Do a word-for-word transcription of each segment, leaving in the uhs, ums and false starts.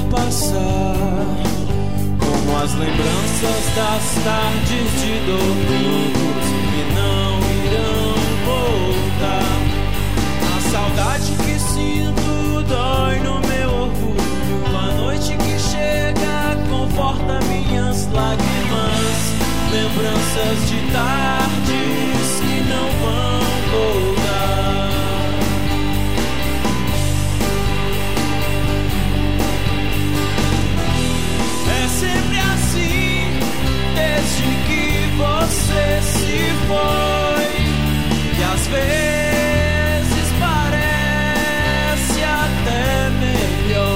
passar, como as lembranças das tardes de domingos que não irão voltar. A saudade que sinto dói no meu orgulho, a noite que chega conforta minhas lágrimas, lembranças de tardes que não vão voltar. É sempre assim, desde que você se foi, e às vezes parece até melhor,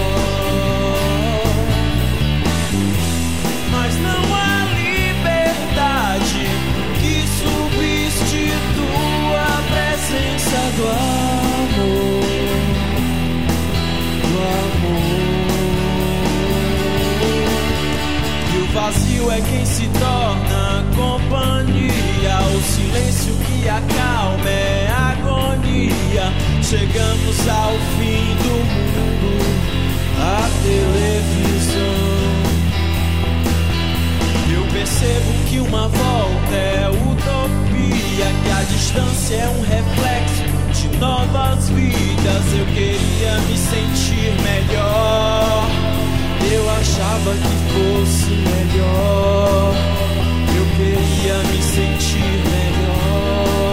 mas não há liberdade que substitua a presença do amor, do amor. O vazio é quem se torna companhia, o silêncio que acalma é agonia. Chegamos ao fim do mundo, a televisão. Eu percebo que uma volta é utopia, que a distância é um reflexo de novas vidas. Eu queria me sentir melhor, eu achava que fosse melhor, eu queria me sentir melhor.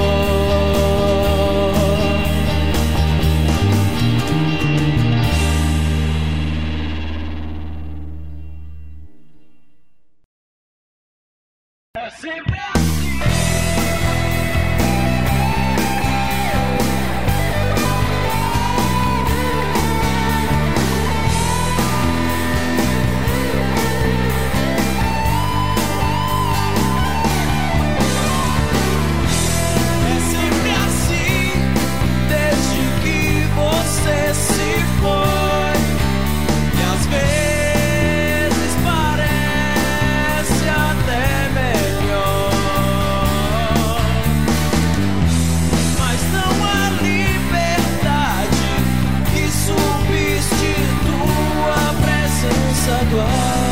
É sempre assim. Agora